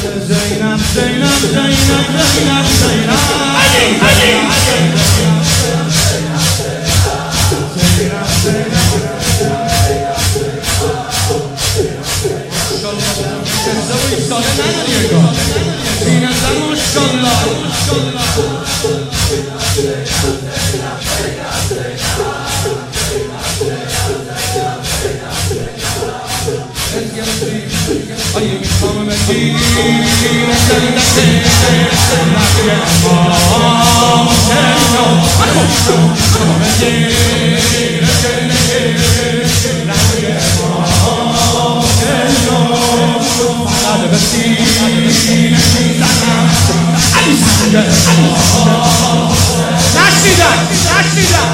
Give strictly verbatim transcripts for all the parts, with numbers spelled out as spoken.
زینب زینب زینب زینب زینب علی علی آیه میخوام بگیر جنت نقی امام حسین من میخوام بگیر جنت نقی امام حسین فقط به سینه میزنم علی سنگه نشنیدم نشنیدم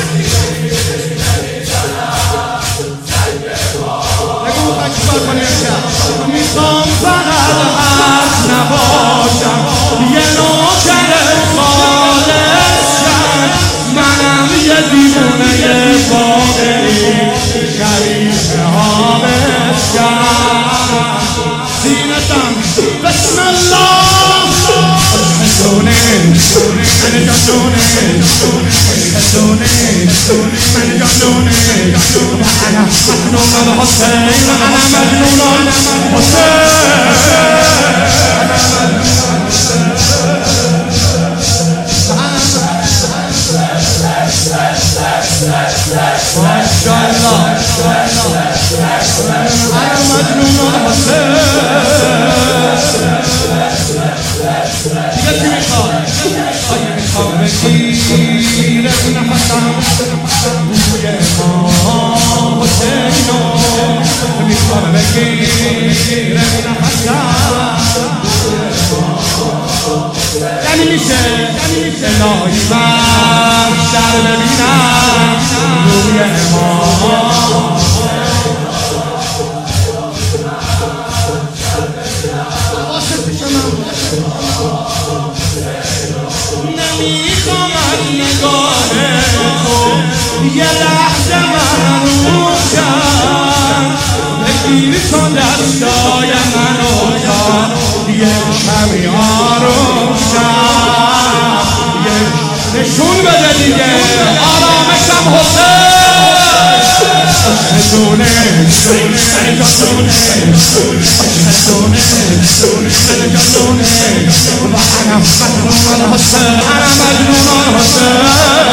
میخوام فقط حق نباشم یه نوکر خالصم منم یه دیوونه واقعی شریف حامدشم زینتم بسم الله حسونه من جانونه حسونه من جانونه انا مجنون الحسین انا مجنون یعنی میشه الهی من در ببینم روی امام نمیخوام از نگاه تو یه لحظه محروم شم بگیر تو دستای منو تا یه کمی آروم شم نشون بده دیگه آرامشم حسین حسونه حسونه حسونه حسونه حسونه و انا مجنون الحسین انا مجنون الحسین